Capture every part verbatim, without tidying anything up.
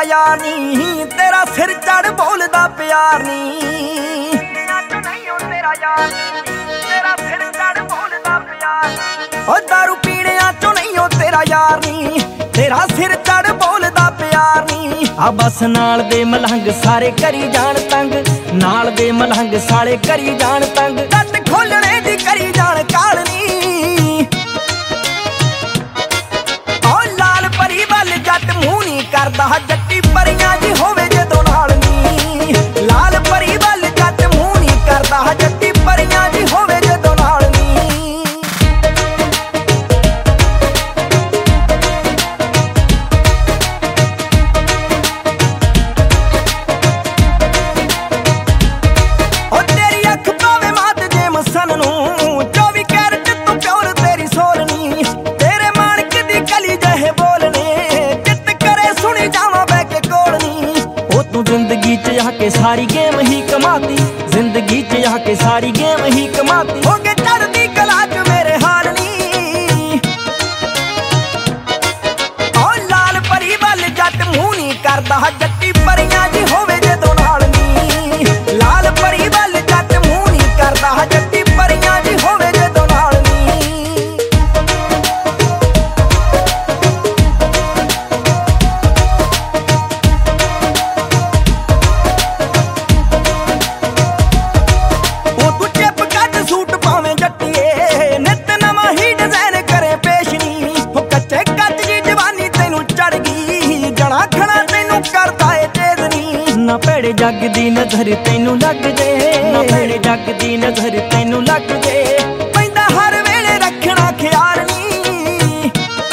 यार नी, तेरा सिर चढ़ बोलदा प्यार नी। ओ दारू पीणिया चो नहीं हो तेरा यार नी, तेरा सिर चढ़ बोलदा प्यार नी। आ बस नाल दे मलंग सारे करी जान तंग, नाल दे मलंग सारे करी जान तंग, जट खोलने दी करी जान काल नी। ओ लाल परी वल जट मुंह नहीं करदा, जट्टी परियां जी होवे जदों नाल नी। लाल परी वल जट मुंह नहीं करदा, जट्टी परियां जी होवे जदों नाल नी। चौबी कैरेट तो प्योर तेरी सोल नी, तेरे माणक दी गली जहे बोलने, चित करे सुनी जावां बह के कोल नी। ओ तू जिंदगी च आके सारी गेम ही कमाती, जिंदगी च आके सारी गेम ही कमाती, हो के चढ़दी कला च मेरे हाल नी। ओ लाल परी वल जट मुंह नहीं करदा, जट्टी परियां जी होवे जदों नाल नी। लाल परी वल जट मुंह नहीं करदा, जट्टी परियां जी होवे जदों नाल नी। ओ तू चिप कट सूट पावे जट्टीए, नित नवां ही डिजाइन करे पेश नी। ओ कच्चे कच जी जवानी तैनू चढ़ गई, जणा खड़ा तैनू करदा ए तेज नी। ना भैड़े जग दी नजर तैनू लग जे, ना भैड़े जग दी नजर तैनू लग जे, पैंदा हर वेले रखना ख्याल नी।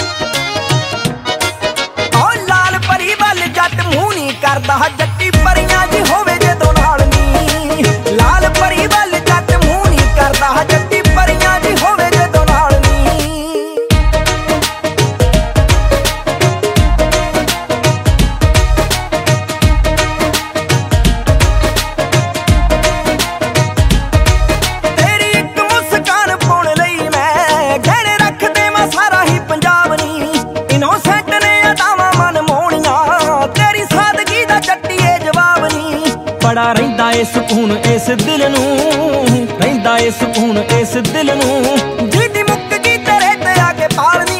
ओ लाल परी वल जट मुंह नहीं करदा, जट्टी परियां जी होवे जदों नाल नी। लाल परी वल जट मुंह नहीं करदा, जट्टी परियां जी होवे जदों नाल नी। बड़ा रहिंदा ए सुकून इस दिल नूं, रहिंदा ए सुकून इस दिल नूं, जिहदी मुक्क गई तेरे ते आके पालनी।